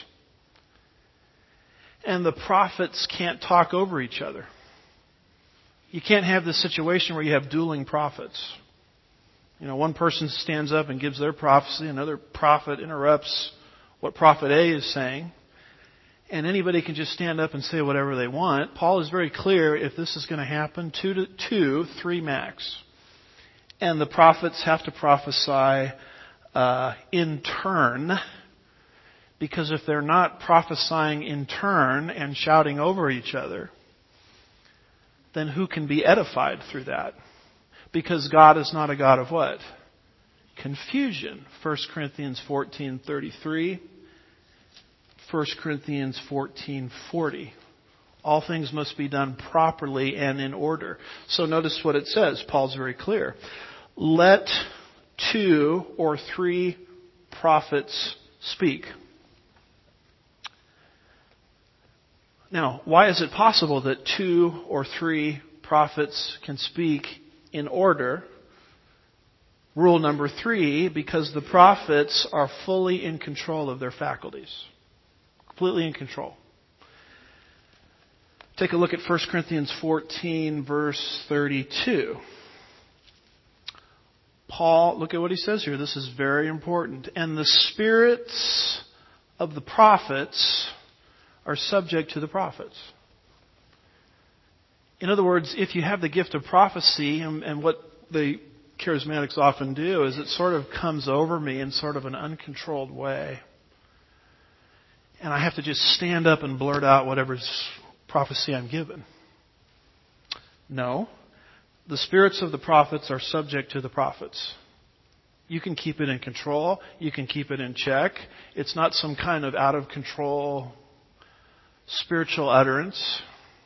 And the prophets can't talk over each other. You can't have this situation where you have dueling prophets. You know, one person stands up and gives their prophecy, another prophet interrupts what prophet A is saying, and anybody can just stand up and say whatever they want. Paul is very clear, if this is going to happen, 2, 3 max. And the prophets have to prophesy in turn, because if they're not prophesying in turn and shouting over each other, then who can be edified through that? Because God is not a God of what? Confusion. 1 Corinthians 14:33. 1 Corinthians 14:40. All things must be done properly and in order. So notice what it says. Paul's very clear. Let 2 or 3 prophets speak. Now, why is it possible that 2 or 3 prophets can speak in order? Rule number 3, because the prophets are fully in control of their faculties. Completely in control. Take a look at 1 Corinthians 14, verse 32. Paul, look at what he says here. This is very important. And the spirits of the prophets are subject to the prophets. In other words, if you have the gift of prophecy, and what the charismatics often do is it sort of comes over me in sort of an uncontrolled way. And I have to just stand up and blurt out whatever's prophecy I'm given. No. The spirits of the prophets are subject to the prophets. You can keep it in control. You can keep it in check. It's not some kind of out of control spiritual utterance.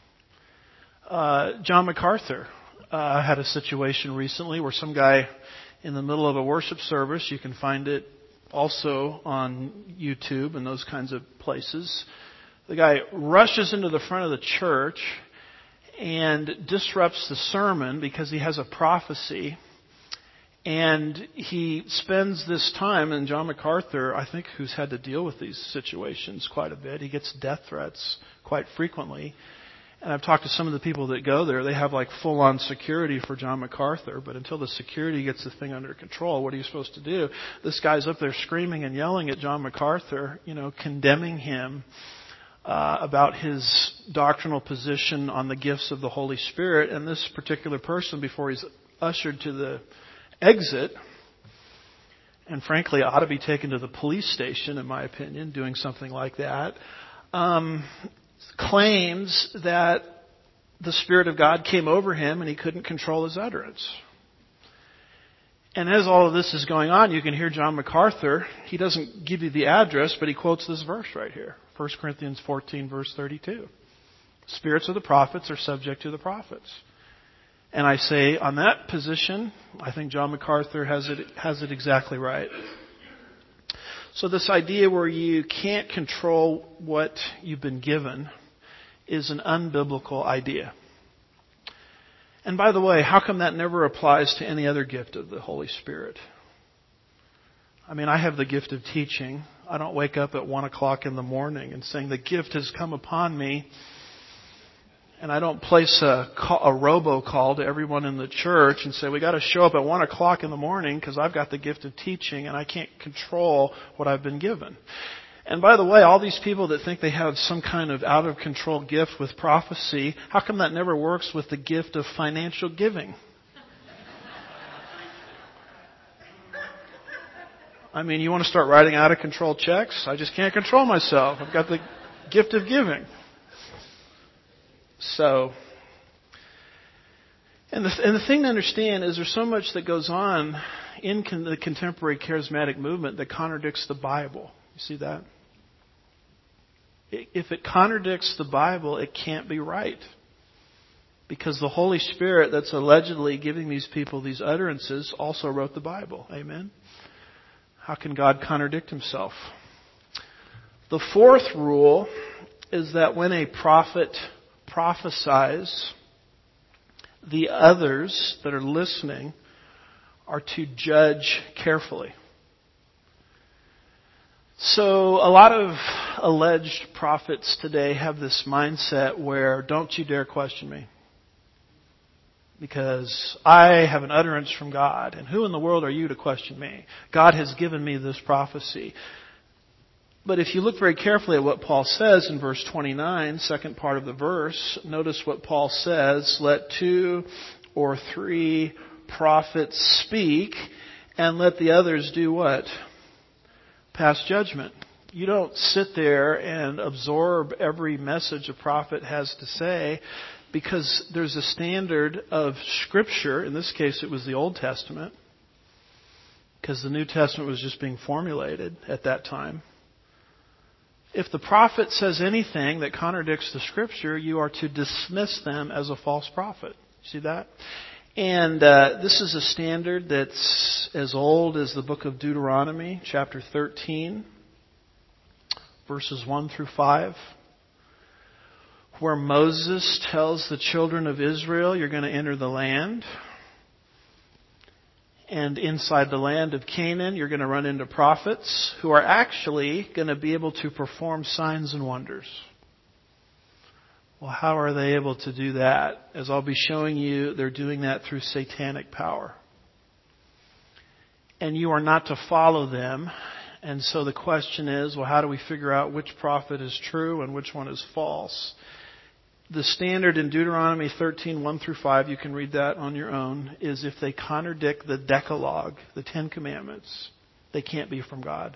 John MacArthur had a situation recently where some guy in the middle of a worship service, you can find it also on YouTube and those kinds of places. The guy rushes into the front of the church and disrupts the sermon because he has a prophecy. And he spends this time, and John MacArthur, I think, who's had to deal with these situations quite a bit, he gets death threats quite frequently. And I've talked to some of the people that go there. They have like full-on security for John MacArthur. But until the security gets the thing under control, what are you supposed to do? This guy's up there screaming and yelling at John MacArthur, condemning him about his doctrinal position on the gifts of the Holy Spirit. And this particular person, before he's ushered to the exit, and frankly ought to be taken to the police station, in my opinion, doing something like that, claims that the Spirit of God came over him and he couldn't control his utterance. And as all of this is going on, you can hear John MacArthur. He doesn't give you the address, but he quotes this verse right here. 1 Corinthians 14, verse 32. Spirits of the prophets are subject to the prophets. And I say, on that position, I think John MacArthur has it exactly right. So this idea where you can't control what you've been given, is an unbiblical idea. And by the way, how come that never applies to any other gift of the Holy Spirit? I mean, I have the gift of teaching. I don't wake up at 1 o'clock in the morning and saying, the gift has come upon me. And I don't place a robocall to everyone in the church and say, we got to show up at 1 o'clock in the morning because I've got the gift of teaching and I can't control what I've been given. And by the way, all these people that think they have some kind of out of control gift with prophecy, how come that never works with the gift of financial giving? I mean, you want to start writing out of control checks? I just can't control myself. I've got the gift of giving. So, and the thing to understand is there's so much that goes on in the contemporary charismatic movement that contradicts the Bible. You see that? If it contradicts the Bible, it can't be right. Because the Holy Spirit that's allegedly giving these people these utterances also wrote the Bible. Amen? How can God contradict himself? The fourth rule is that when a prophet prophesies, the others that are listening are to judge carefully. So a lot of alleged prophets today have this mindset where, don't you dare question me, because I have an utterance from God, and who in the world are you to question me? God has given me this prophecy. But if you look very carefully at what Paul says in verse 29, second part of the verse, notice what Paul says, let 2 or 3 prophets speak, and let the others do what? Pass judgment. You don't sit there and absorb every message a prophet has to say, because there's a standard of Scripture. In this case, it was the Old Testament, because the New Testament was just being formulated at that time. If the prophet says anything that contradicts the Scripture, you are to dismiss them as a false prophet. See that? And this is a standard that's as old as the book of Deuteronomy, chapter 13, verses 1 through 5, where Moses tells the children of Israel, you're going to enter the land. And inside the land of Canaan, you're going to run into prophets who are actually going to be able to perform signs and wonders. Well, how are they able to do that? As I'll be showing you, they're doing that through satanic power. And you are not to follow them. And so the question is, well, how do we figure out which prophet is true and which one is false? The standard in Deuteronomy 13, 1 through 5, you can read that on your own, is if they contradict the Decalogue, the 10 Commandments, they can't be from God.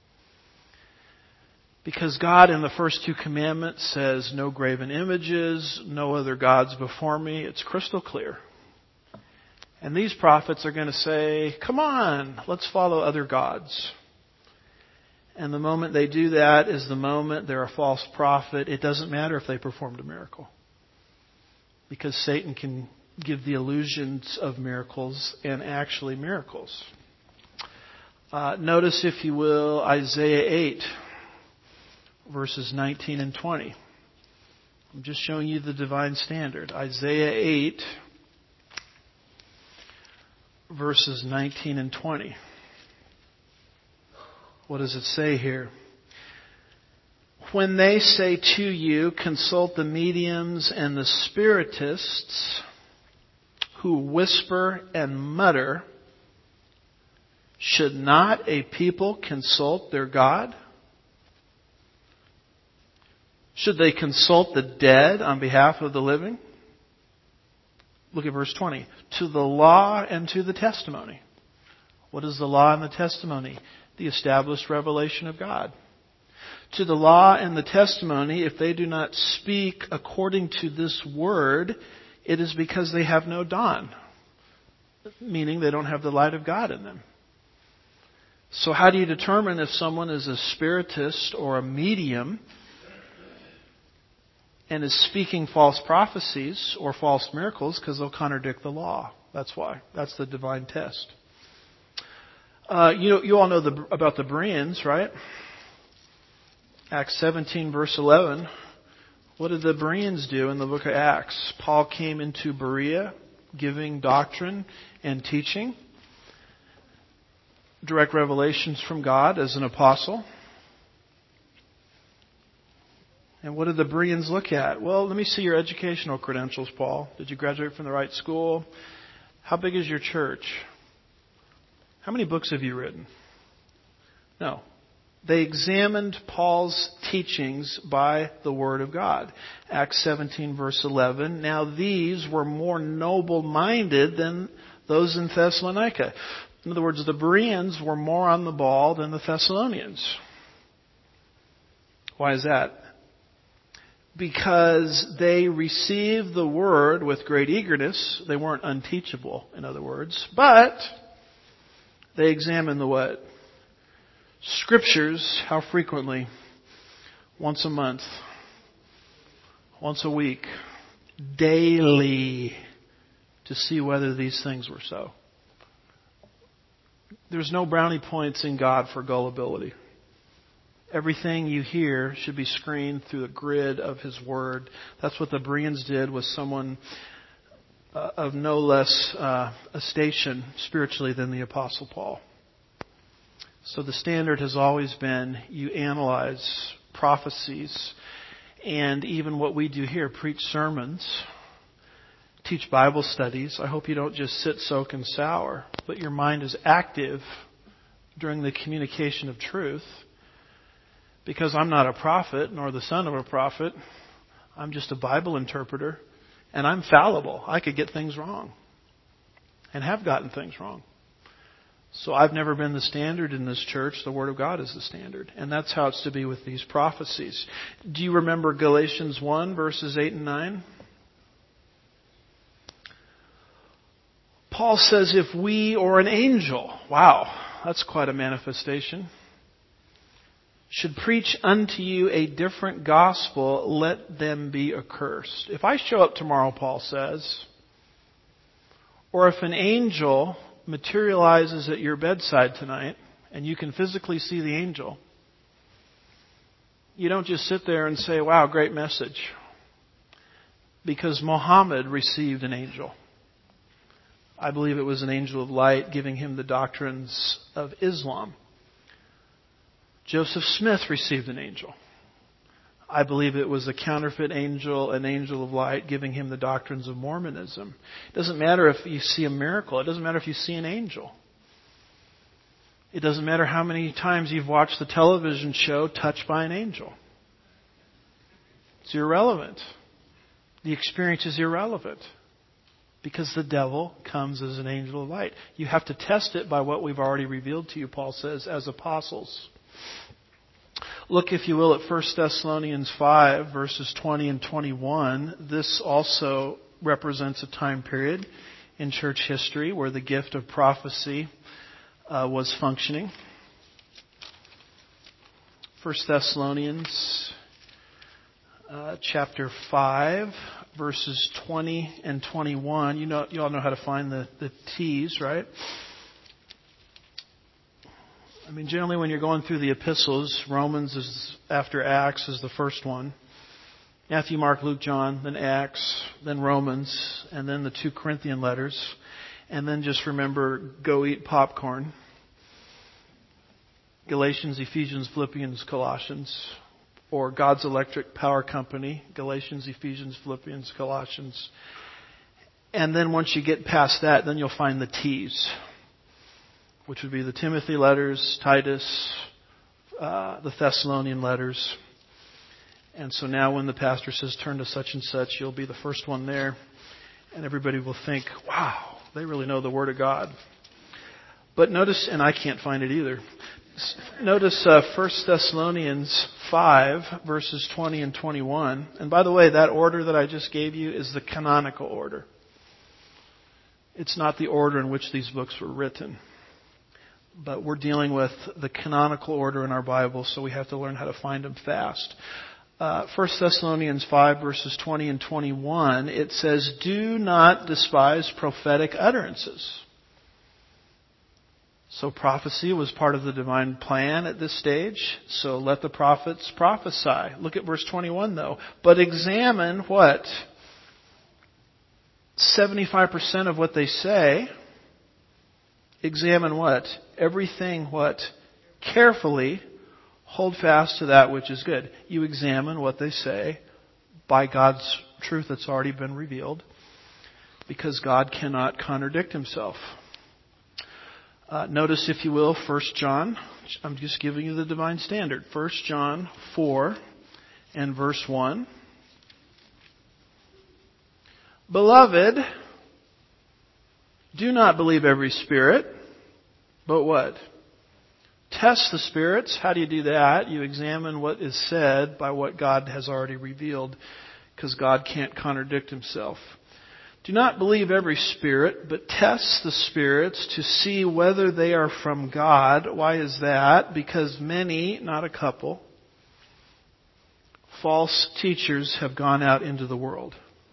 Because God in the first 2 commandments says, no graven images, no other gods before me. It's crystal clear. And these prophets are going to say, come on, let's follow other gods. And the moment they do that is the moment they're a false prophet. It doesn't matter if they performed a miracle, because Satan can give the illusions of miracles and actually miracles. Notice, if you will, Isaiah 8, verses 19 and 20. I'm just showing you the divine standard. Isaiah 8, verses 19 and 20. What does it say here? When they say to you, consult the mediums and the spiritists who whisper and mutter, should not a people consult their God? Should they consult the dead on behalf of the living? Look at verse 20. To the law and to the testimony. What is the law and the testimony? The established revelation of God. To the law and the testimony, if they do not speak according to this word, it is because they have no dawn. Meaning they don't have the light of God in them. So how do you determine if someone is a spiritist or a medium and is speaking false prophecies or false miracles? Because they'll contradict the law. That's why. That's the divine test. You all know about the Bereans, right? Acts 17, verse 11, What did the Bereans do in the book of Acts? Paul came into Berea giving doctrine and teaching, direct revelations from God as an apostle. And what did the Bereans look at? Well, let me see your educational credentials, Paul. Did you graduate from the right school? How big is your church? How many books have you written? No. They examined Paul's teachings by the Word of God. Acts 17, verse 11. Now these were more noble-minded than those in Thessalonica. In other words, the Bereans were more on the ball than the Thessalonians. Why is that? Because they received the Word with great eagerness. They weren't unteachable, in other words. But they examined the what? Scriptures, how frequently? Once a month. Once a week. Daily. To see whether these things were so. There's no brownie points in God for gullibility. Everything you hear should be screened through the grid of His Word. That's what the Bereans did with someone of no less a station spiritually than the Apostle Paul. So the standard has always been you analyze prophecies and even what we do here, preach sermons, teach Bible studies. I hope you don't just sit, soak, and sour, but your mind is active during the communication of truth. Because I'm not a prophet, nor the son of a prophet. I'm just a Bible interpreter. And I'm fallible. I could get things wrong. And have gotten things wrong. So I've never been the standard in this church. The Word of God is the standard. And that's how it's to be with these prophecies. Do you remember Galatians 1, verses 8 and 9? Paul says, if we or an angel, wow, that's quite a manifestation, should preach unto you a different gospel, let them be accursed. If I show up tomorrow, Paul says, or if an angel materializes at your bedside tonight, and you can physically see the angel, you don't just sit there and say, wow, great message. Because Muhammad received an angel. I believe it was an angel of light giving him the doctrines of Islam. Joseph Smith received an angel. I believe it was a counterfeit angel, an angel of light, giving him the doctrines of Mormonism. It doesn't matter if you see a miracle. It doesn't matter if you see an angel. It doesn't matter how many times you've watched the television show Touched by an Angel. It's irrelevant. The experience is irrelevant. Because the devil comes as an angel of light. You have to test it by what we've already revealed to you, Paul says, as apostles. Look, if you will, at 1 Thessalonians 5, verses 20 and 21. This also represents a time period in church history where the gift of prophecy was functioning. 1 Thessalonians chapter 5, verses 20 and 21. You all know how to find the T's, right? I mean, generally when you're going through the epistles, Romans is after Acts is the first one. Matthew, Mark, Luke, John, then Acts, then Romans, and then the 2 Corinthian letters. And then just remember, go eat popcorn. Galatians, Ephesians, Philippians, Colossians. Or God's Electric Power Company, Galatians, Ephesians, Philippians, Colossians. And then once you get past that, then you'll find the T's, which would be the Timothy letters, Titus, the Thessalonian letters. And so now when the pastor says turn to such and such, you'll be the first one there. And everybody will think, wow, they really know the Word of God. But notice, and I can't find it either, notice 1 Thessalonians 5, verses 20 and 21. And by the way, that order that I just gave you is the canonical order. It's not the order in which these books were written. But we're dealing with the canonical order in our Bible, so we have to learn how to find them fast. 1 Thessalonians 5, verses 20 and 21, it says, do not despise prophetic utterances. So prophecy was part of the divine plan at this stage. So let the prophets prophesy. Look at verse 21 though. But examine what? 75% of what they say. Examine what? Everything what? Carefully. Hold fast to that which is good. You examine what they say by God's truth that's already been revealed, because God cannot contradict himself. Notice, if you will, 1 John. I'm just giving you the divine standard. 1 John 4 and verse 1. Beloved, do not believe every spirit, but what? Test the spirits. How do you do that? You examine what is said by what God has already revealed, because God can't contradict himself. Do not believe every spirit, but test the spirits to see whether they are from God. Why is that? Because many, not a couple, false teachers have gone out into the world.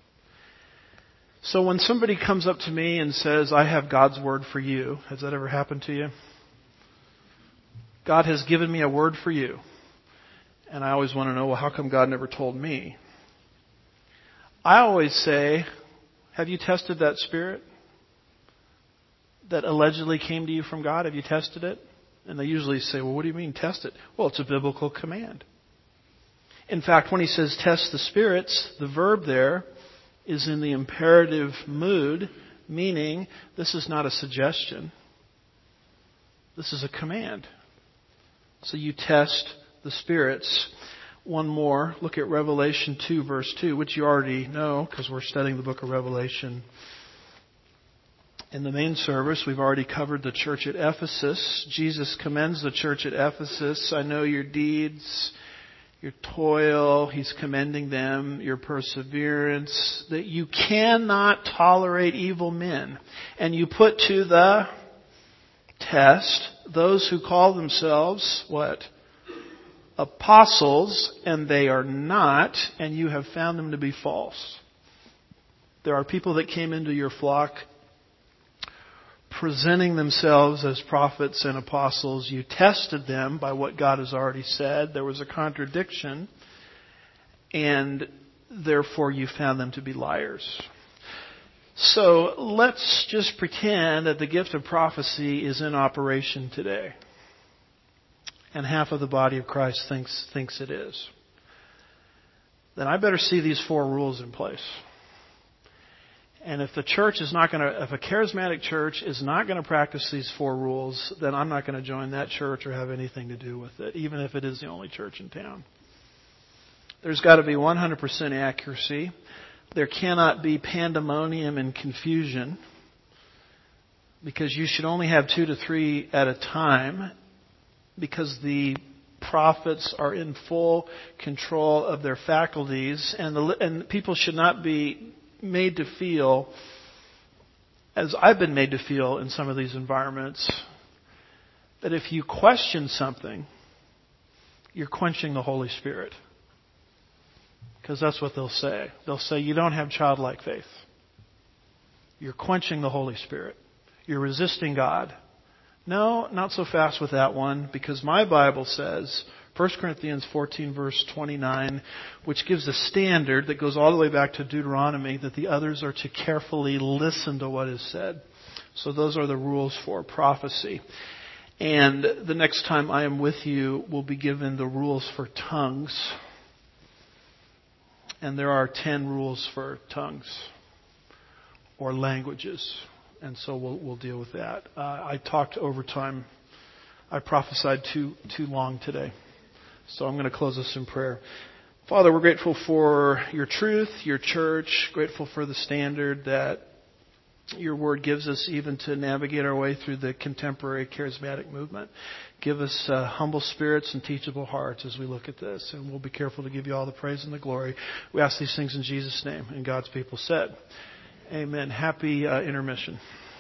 So when somebody comes up to me and says, I have God's word for you, has that ever happened to you? God has given me a word for you. And I always want to know, well, how come God never told me? I always say, have you tested that spirit that allegedly came to you from God? Have you tested it? And they usually say, well, what do you mean test it? Well, it's a biblical command. In fact, when he says test the spirits, the verb there is in the imperative mood, meaning this is not a suggestion. This is a command. So you test the spirits. One more. Look at Revelation 2, verse 2, which you already know because we're studying the book of Revelation. In the main service, we've already covered the church at Ephesus. Jesus commends the church at Ephesus. I know your deeds, your toil. He's commending them, your perseverance, that you cannot tolerate evil men. And you put to the test those who call themselves, what? Apostles, and they are not, and you have found them to be false. There are people that came into your flock presenting themselves as prophets and apostles. You tested them by what God has already said. There was a contradiction, and therefore you found them to be liars. So let's just pretend that the gift of prophecy is in operation today. And half of the body of Christ thinks it is. Then I better see these 4 rules in place. And if the church is not going to, if a charismatic church is not going to practice these 4 rules, then I'm not going to join that church or have anything to do with it, even if it is the only church in town. There's got to be 100% accuracy. There cannot be pandemonium and confusion, because you should only have 2 to 3 at a time, because the prophets are in full control of their faculties, and people should not be made to feel, as I've been made to feel in some of these environments, that if you question something, you're quenching the Holy Spirit. Because that's what they'll say. They'll say, you don't have childlike faith. You're quenching the Holy Spirit. You're resisting God. No, not so fast with that one, because my Bible says, 1 Corinthians 14, verse 29, which gives a standard that goes all the way back to Deuteronomy, that the others are to carefully listen to what is said. So those are the rules for prophecy. And the next time I am with you, we'll be given the rules for tongues. And there are 10 rules for tongues or languages. And so we'll deal with that. I talked overtime. I prophesied too long today. So I'm going to close this in prayer. Father, we're grateful for your truth, your church, grateful for the standard that your word gives us even to navigate our way through the contemporary charismatic movement. Give us humble spirits and teachable hearts as we look at this. And we'll be careful to give you all the praise and the glory. We ask these things in Jesus' name. And God's people said, amen. Happy intermission.